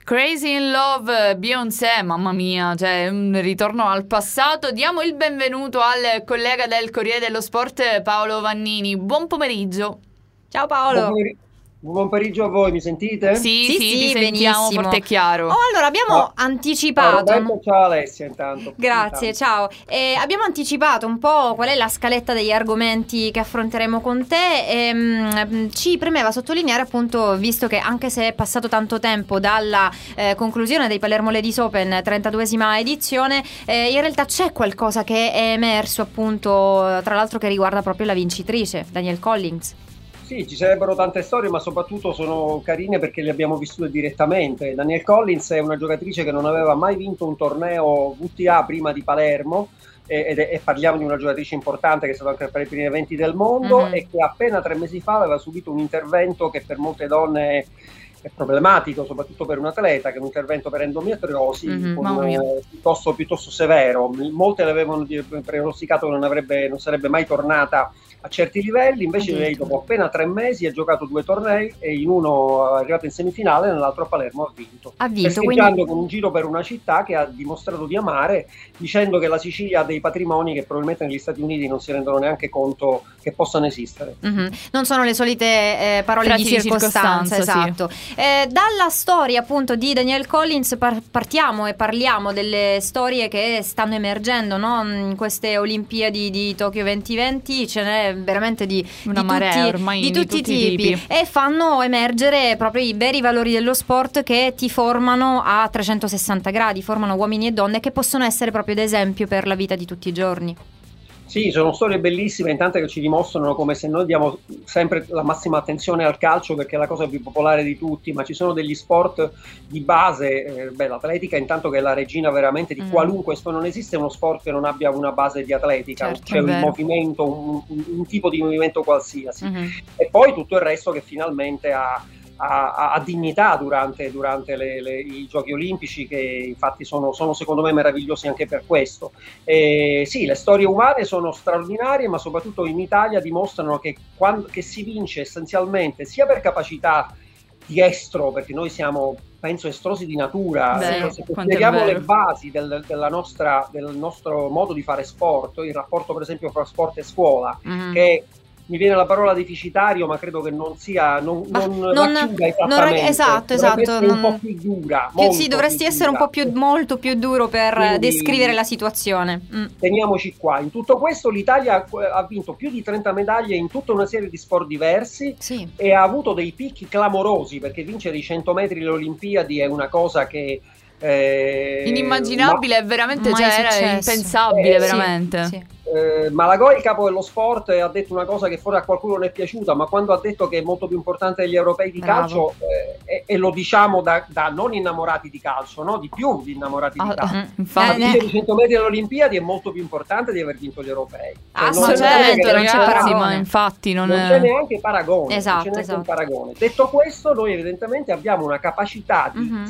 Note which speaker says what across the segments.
Speaker 1: Crazy in Love, Beyoncé, mamma mia, cioè un ritorno al passato. Diamo il benvenuto al collega del Corriere dello Sport, Paolo Vannini. Buon pomeriggio.
Speaker 2: Ciao Paolo.
Speaker 3: Buon pomeriggio a voi, mi sentite?
Speaker 1: Sì, ti sentiamo
Speaker 2: benissimo.
Speaker 1: forte e chiaro.
Speaker 2: Allora abbiamo anticipato.
Speaker 3: Ciao Roberto, ciao Alessia intanto.
Speaker 2: Grazie, ciao. Abbiamo anticipato un po' qual è la scaletta degli argomenti che affronteremo con te. Ci premeva sottolineare, appunto, visto che anche se è passato tanto tempo dalla conclusione dei Palermo Ladies Open, 32esima edizione, in realtà c'è qualcosa che è emerso, appunto, tra l'altro che riguarda proprio la vincitrice, Danielle Collins.
Speaker 3: Sì, ci sarebbero tante storie, ma soprattutto sono carine perché le abbiamo vissute direttamente. Danielle Collins è una giocatrice che non aveva mai vinto un torneo WTA prima di Palermo, e parliamo di una giocatrice importante che è stata anche per i primi eventi del mondo, e che appena 3 mesi fa aveva subito un intervento che per molte donne è problematico, soprattutto per un atleta, che è un intervento per endometriosi piuttosto severo. Molte le avevano pronosticato che non sarebbe mai tornata a certi livelli, invece lei dopo appena 3 mesi ha giocato 2 tornei e in uno è arrivato in semifinale e nell'altro a Palermo ha vinto festeggiando quindi con un giro per una città che ha dimostrato di amare, dicendo che la Sicilia ha dei patrimoni che probabilmente negli Stati Uniti non si rendono neanche conto che possano esistere.
Speaker 2: Non sono le solite parole di circostanza, esatto. Sì. Dalla storia appunto di Danielle Collins partiamo e parliamo delle storie che stanno emergendo, no? In queste Olimpiadi di Tokyo 2020 ce n'è veramente di tutti i tipi e fanno emergere proprio i veri valori dello sport che ti formano a 360 gradi, formano uomini e donne che possono essere proprio d'esempio per la vita di tutti i giorni.
Speaker 3: Sì, sono storie bellissime, intanto che ci dimostrano come se noi diamo sempre la massima attenzione al calcio perché è la cosa più popolare di tutti, ma ci sono degli sport di base, l'atletica intanto che è la regina veramente di qualunque sport, non esiste uno sport che non abbia una base di atletica,
Speaker 2: certo,
Speaker 3: c'è un movimento, un tipo di movimento qualsiasi, e poi tutto il resto che finalmente ha dignità durante i giochi olimpici, che infatti sono secondo me meravigliosi anche per questo. Sì, le storie umane sono straordinarie, ma soprattutto in Italia dimostrano che si vince essenzialmente sia per capacità di estro, perché noi siamo penso estrosi di natura. Se spieghiamo le basi del nostro modo di fare sport, il rapporto per esempio fra sport e scuola, che mi viene la parola deficitario, ma credo che non racchiuda esattamente.
Speaker 2: Esatto.
Speaker 3: Un po' più dura.
Speaker 2: Dovresti essere molto più duro per descrivere la situazione.
Speaker 3: Teniamoci qua. In tutto questo l'Italia ha vinto più di 30 medaglie in tutta una serie di sport diversi, e ha avuto dei picchi clamorosi, perché vincere i 100 metri alle Olimpiadi è una cosa che
Speaker 1: inimmaginabile, veramente, era impensabile, veramente.
Speaker 3: Sì. Malagoi, il capo dello sport, ha detto una cosa che forse a qualcuno non è piaciuta, ma quando ha detto che è molto più importante degli europei di calcio, e lo diciamo da non innamorati di calcio, no? Di più di innamorati di calcio.
Speaker 1: Infatti,
Speaker 3: vincere i 100 metri alle Olimpiadi è molto più importante di aver vinto gli europei.
Speaker 1: Assolutamente, non c'è paragone. Ma infatti non
Speaker 3: c'è neanche paragone.
Speaker 2: Esatto.
Speaker 3: Un paragone. Detto questo, noi evidentemente abbiamo una capacità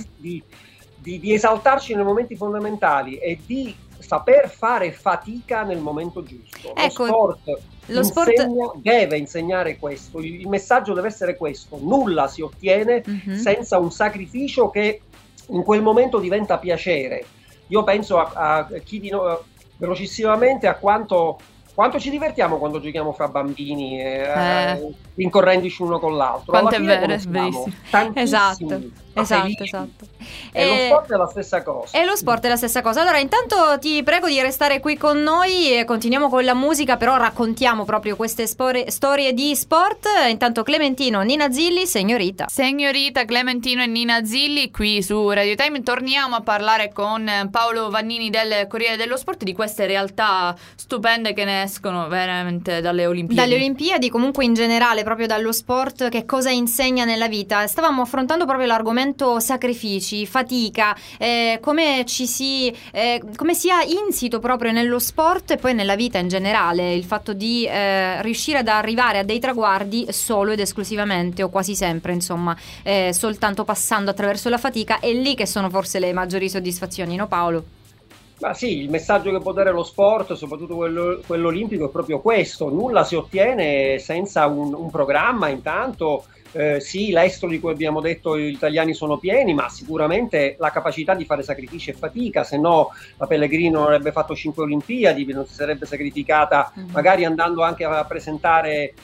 Speaker 3: di esaltarci nei momenti fondamentali e di saper fare fatica nel momento giusto. Lo sport deve insegnare questo. Il messaggio deve essere questo: nulla si ottiene senza un sacrificio che in quel momento diventa piacere. Io penso a chi di noi, velocissimamente, a quanto ci divertiamo quando giochiamo fra bambini, rincorrendoci uno con l'altro.
Speaker 1: Quanto è vero, è verissimo.
Speaker 2: Esatto.
Speaker 3: E lo sport è la stessa cosa.
Speaker 2: Allora, intanto ti prego di restare qui con noi e continuiamo con la musica, però raccontiamo proprio queste storie di sport. Intanto Clementino, Nina Zilli, Signorita,
Speaker 1: Clementino e Nina Zilli qui su Radio Time. Torniamo a parlare con Paolo Vannini del Corriere dello Sport di queste realtà stupende che ne escono veramente dalle Olimpiadi,
Speaker 2: comunque in generale, proprio dallo sport, che cosa insegna nella vita. Stavamo affrontando proprio l'argomento sacrifici, fatica, come sia insito proprio nello sport e poi nella vita in generale il fatto di riuscire ad arrivare a dei traguardi solo ed esclusivamente, o quasi sempre, insomma, soltanto passando attraverso la fatica. È lì che sono forse le maggiori soddisfazioni, no Paolo?
Speaker 3: Ma sì, il messaggio che può dare lo sport, soprattutto quello olimpico, è proprio questo: nulla si ottiene senza un programma intanto, sì, l'estro di cui abbiamo detto gli italiani sono pieni, ma sicuramente la capacità di fare sacrifici e fatica, se no la Pellegrini non avrebbe fatto 5 Olimpiadi, non si sarebbe sacrificata magari andando anche a presentare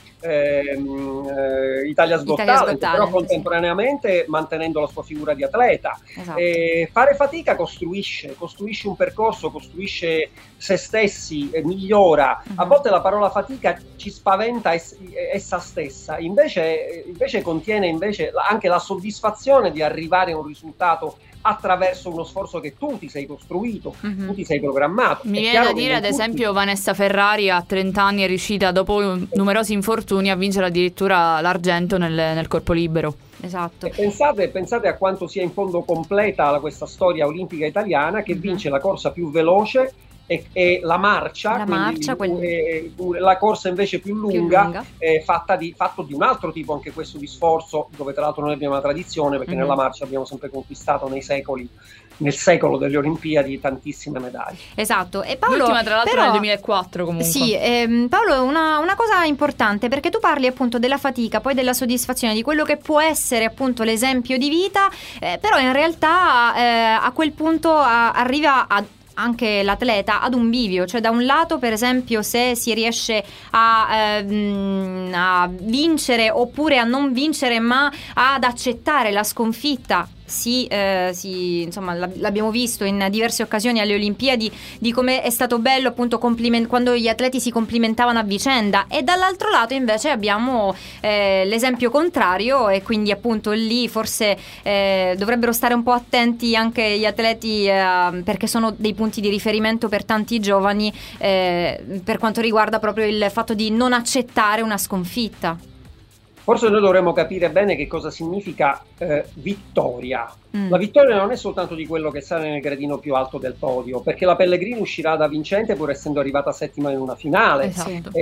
Speaker 3: Italia's Got Talent, però contemporaneamente mantenendo la sua figura di atleta.
Speaker 2: Esatto.
Speaker 3: Fare fatica costruisce un percorso, costruisce se stessi, migliora. A volte la parola fatica ci spaventa essa stessa, invece contiene anche la soddisfazione di arrivare a un risultato attraverso uno sforzo che tu ti sei costruito, tu ti sei programmato.
Speaker 1: Mi viene da dire, ad esempio, Vanessa Ferrari a 30 anni è riuscita, dopo numerosi infortuni, a vincere addirittura l'argento nel corpo libero.
Speaker 2: Esatto.
Speaker 3: E pensate a quanto sia in fondo completa questa storia olimpica italiana, che vince la corsa più veloce e la marcia, la corsa invece più lunga. Fatto di un altro tipo, anche questo, di sforzo, dove tra l'altro noi abbiamo una tradizione, perché nella marcia abbiamo sempre conquistato nel secolo delle Olimpiadi tantissime medaglie.
Speaker 2: Esatto. E Paolo,
Speaker 1: l'ultima tra l'altro nel 2004 comunque.
Speaker 2: Sì, Paolo, una cosa importante, perché tu parli appunto della fatica, poi della soddisfazione, di quello che può essere appunto l'esempio di vita, però in realtà a quel punto arriva anche l'atleta ad un bivio, cioè da un lato, per esempio, se si riesce a vincere oppure a non vincere, ma ad accettare la sconfitta. Insomma, l'abbiamo visto in diverse occasioni alle Olimpiadi, di come è stato bello appunto quando gli atleti si complimentavano a vicenda, e dall'altro lato invece abbiamo l'esempio contrario, e quindi appunto lì forse dovrebbero stare un po' attenti anche gli atleti, perché sono dei punti di riferimento per tanti giovani, per quanto riguarda proprio il fatto di non accettare una sconfitta.
Speaker 3: Forse noi dovremmo capire bene che cosa significa vittoria. La vittoria non è soltanto di quello che sale nel gradino più alto del podio, perché la Pellegrini uscirà da vincente pur essendo arrivata settima in una finale.
Speaker 2: Esatto.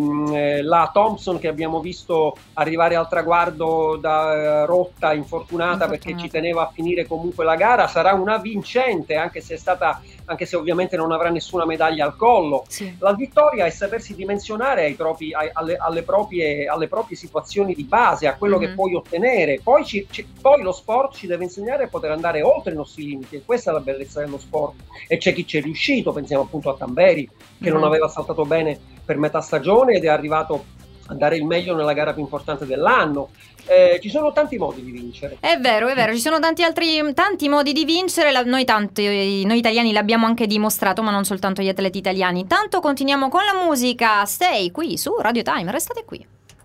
Speaker 3: La Thompson, che abbiamo visto arrivare al traguardo da rotta, infortunata perché ci teneva a finire comunque la gara, sarà una vincente, anche se ovviamente non avrà nessuna medaglia al collo.
Speaker 2: Sì.
Speaker 3: La vittoria è sapersi dimensionare alle proprie situazioni di base, a quello che puoi ottenere. Poi lo sport ci deve insegnare a poter andare oltre i nostri limiti, e questa è la bellezza dello sport, e c'è chi ci è riuscito. Pensiamo appunto a Tamberi, che non aveva saltato bene per metà stagione ed è arrivato a dare il meglio nella gara più importante dell'anno. Ci sono tanti modi di vincere.
Speaker 2: È vero, ci sono tanti modi di vincere. Noi italiani l'abbiamo anche dimostrato, ma non soltanto gli atleti italiani. Tanto continuiamo con la musica. Stay qui su Radio Time, restate qui.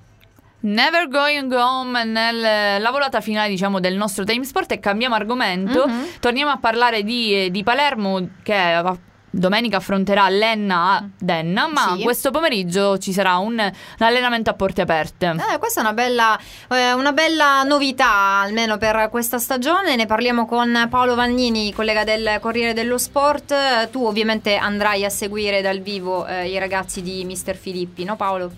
Speaker 1: Never Going Home nella volata finale, diciamo, del nostro Time Sport, e cambiamo argomento. Torniamo a parlare di Palermo, che domenica affronterà l'Enna a Denna, ma questo pomeriggio ci sarà un allenamento a porte aperte.
Speaker 2: Questa è una bella novità, almeno per questa stagione. Ne parliamo con Paolo Vannini, collega del Corriere dello Sport. Tu ovviamente andrai a seguire dal vivo i ragazzi di Mister Filippi, no Paolo?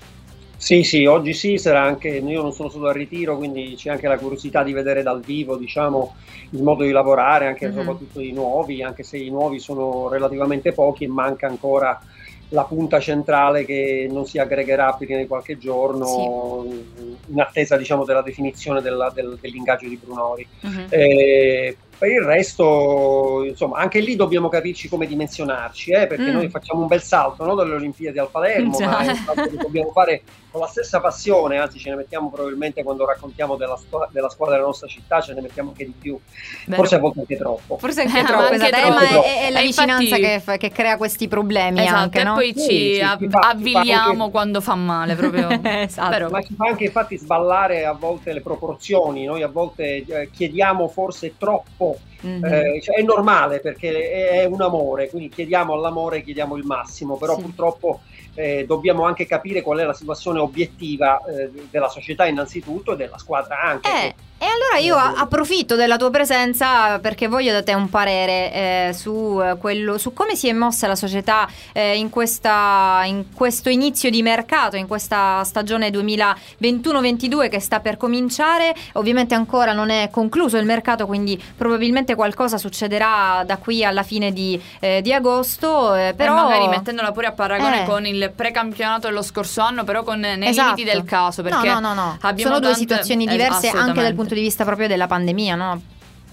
Speaker 3: Sì, oggi sì, sarà anche, io non sono solo a ritiro, quindi c'è anche la curiosità di vedere dal vivo, diciamo, il modo di lavorare, anche soprattutto i nuovi, anche se i nuovi sono relativamente pochi e manca ancora la punta centrale che non si aggregherà prima di qualche giorno, in attesa, diciamo, della definizione dell'ingaggio di Brunori. Per il resto, insomma, anche lì dobbiamo capirci come dimensionarci, perché noi facciamo un bel salto, no, dalle Olimpiadi al Palermo, ma è un salto che dobbiamo fare con la stessa passione, anzi ce ne mettiamo probabilmente, quando raccontiamo della squadra della nostra città, ce ne mettiamo anche di più.
Speaker 2: Vero.
Speaker 3: Forse a volte anche troppo.
Speaker 2: Forse anche troppo, esatto, è la vicinanza che crea questi problemi,
Speaker 1: esatto,
Speaker 2: anche,
Speaker 1: e
Speaker 2: no?
Speaker 1: poi ci avviliamo quando fa male, proprio.
Speaker 2: Esatto.
Speaker 3: Ma ci fa anche infatti sballare a volte le proporzioni. Noi a volte chiediamo forse troppo, cioè è normale, perché è un amore, quindi chiediamo all'amore, chiediamo il massimo, però purtroppo dobbiamo anche capire qual è la situazione obiettiva della società innanzitutto, e della squadra anche.
Speaker 2: E allora io approfitto della tua presenza perché voglio da te un parere su come si è mossa la società in questo inizio di mercato, in questa stagione 2021-22 che sta per cominciare. Ovviamente ancora non è concluso il mercato, quindi probabilmente qualcosa succederà da qui alla fine di agosto, però
Speaker 1: magari mettendola pure a paragone con il precampionato dello scorso anno, però nei limiti del caso, perché
Speaker 2: no. Sono due situazioni diverse anche dal punto di vista proprio della pandemia, no?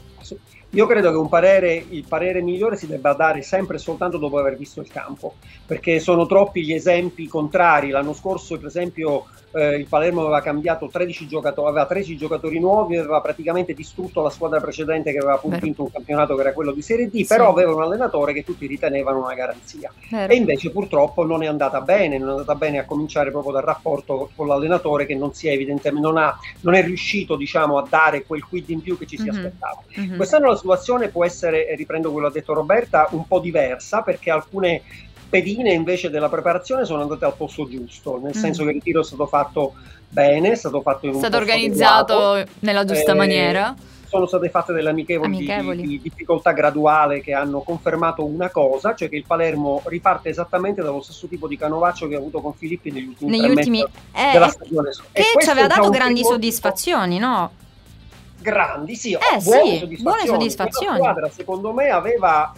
Speaker 3: Io credo che il parere migliore si debba dare sempre e soltanto dopo aver visto il campo, perché sono troppi gli esempi contrari. L'anno scorso, per esempio, il Palermo aveva cambiato 13 giocatori, aveva 13 giocatori nuovi, aveva praticamente distrutto la squadra precedente che aveva appunto vinto un campionato che era quello di Serie D, però aveva un allenatore che tutti ritenevano una garanzia. E invece purtroppo non è andata bene a cominciare proprio dal rapporto con l'allenatore, che non si è evidentemente non è riuscito, diciamo, a dare quel quid in più che ci si aspettava. Quest'anno la situazione può essere, riprendo quello che ha detto Roberta, un po' diversa, perché alcune pedine invece della preparazione sono andate al posto giusto, nel senso che il ritiro è stato fatto bene, è stato fatto in un posto
Speaker 1: organizzato adeguato, nella giusta maniera.
Speaker 3: Sono state fatte delle amichevoli di difficoltà graduale che hanno confermato una cosa, cioè che il Palermo riparte esattamente dallo stesso tipo di canovaccio che ha avuto con Filippi negli ultimi della stagione.
Speaker 2: Che ci aveva dato grandi soddisfazioni, no?
Speaker 3: Grandi, sì,
Speaker 2: buone soddisfazioni.
Speaker 3: La squadra, secondo me, aveva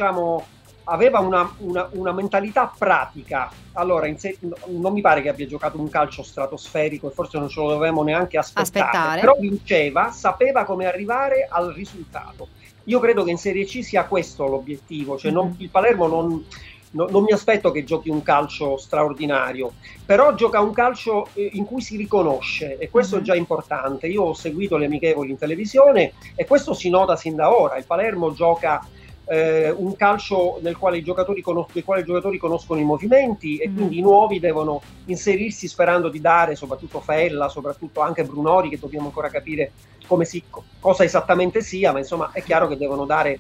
Speaker 3: aveva una mentalità pratica. Allora, non mi pare che abbia giocato un calcio stratosferico e forse non ce lo dovevamo neanche aspettare. Però vinceva, sapeva come arrivare al risultato. Io credo che in Serie C sia questo l'obiettivo, cioè il Palermo non mi aspetto che giochi un calcio straordinario, però gioca un calcio in cui si riconosce, e questo è già importante. Io ho seguito le amichevoli in televisione e questo si nota sin da ora. Il Palermo gioca un calcio nel quale i giocatori conoscono i movimenti, e quindi i nuovi devono inserirsi sperando di dare, soprattutto Fella, soprattutto anche Brunori, che dobbiamo ancora capire cosa esattamente sia, ma insomma è chiaro che devono dare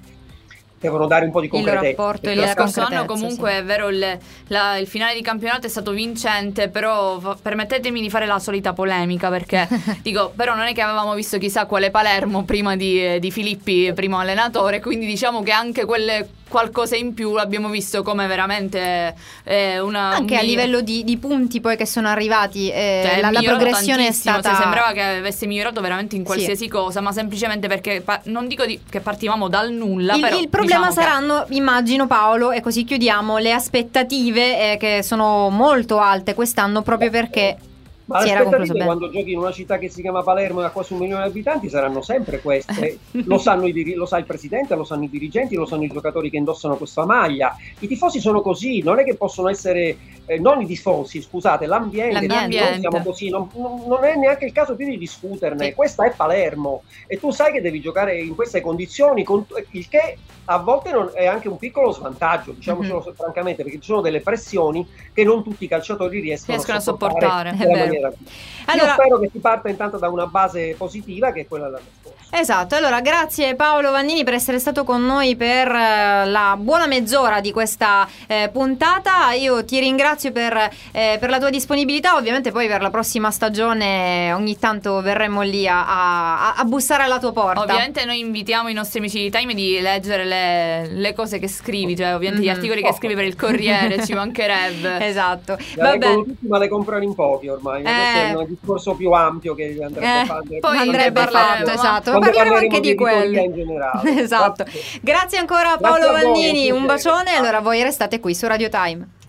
Speaker 3: un po' di concretezza.
Speaker 2: Il rapporto e
Speaker 1: lo scorso anno comunque è vero, il finale di campionato è stato vincente, però permettetemi di fare la solita polemica, perché dico, però non è che avevamo visto chissà quale Palermo prima di Filippi, primo allenatore, quindi diciamo che anche quelle qualcosa in più l'abbiamo visto come veramente
Speaker 2: anche a livello di punti poi che sono arrivati, la progressione è stata,
Speaker 1: cioè, sembrava che avesse migliorato veramente in qualsiasi cosa, ma semplicemente perché non dico che partivamo dal nulla, però
Speaker 2: il problema saranno, immagino, Paolo, e così chiudiamo, le aspettative che sono molto alte quest'anno, proprio perché
Speaker 3: ma le aspettative quando giochi in una città che si chiama Palermo e ha quasi 1 milione di abitanti saranno sempre queste. Lo sa il presidente, lo sanno i dirigenti, lo sanno i giocatori che indossano questa maglia. I tifosi sono così, non è che possono essere non i tifosi, scusate, l'ambiente. Noi siamo così, non è neanche il caso più di discuterne. Questa è Palermo e tu sai che devi giocare in queste condizioni, il che a volte è anche un piccolo svantaggio, diciamocelo francamente, perché ci sono delle pressioni che non tutti i calciatori riescono a sopportare. Allora, io spero che si parta intanto da una base positiva, che è quella dell'anno scorso.
Speaker 2: Esatto, allora grazie Paolo Vannini per essere stato con noi per la buona mezz'ora di questa puntata. Io ti ringrazio per la tua disponibilità, ovviamente poi per la prossima stagione ogni tanto verremo lì a bussare alla tua porta.
Speaker 1: Ovviamente noi invitiamo i nostri amici di Time di leggere le cose che scrivi, cioè ovviamente gli articoli che scrivi per il Corriere, ci mancherebbe.
Speaker 2: Esatto.
Speaker 3: Leggono tutti, ma le comprano in pochi ormai, questo è un discorso più ampio che andrebbe fatto,
Speaker 2: esatto. Parleremo anche di quello
Speaker 3: in generale.
Speaker 2: Esatto. Grazie ancora Paolo Vannini, un bacione. Allora voi restate qui su Radio Time.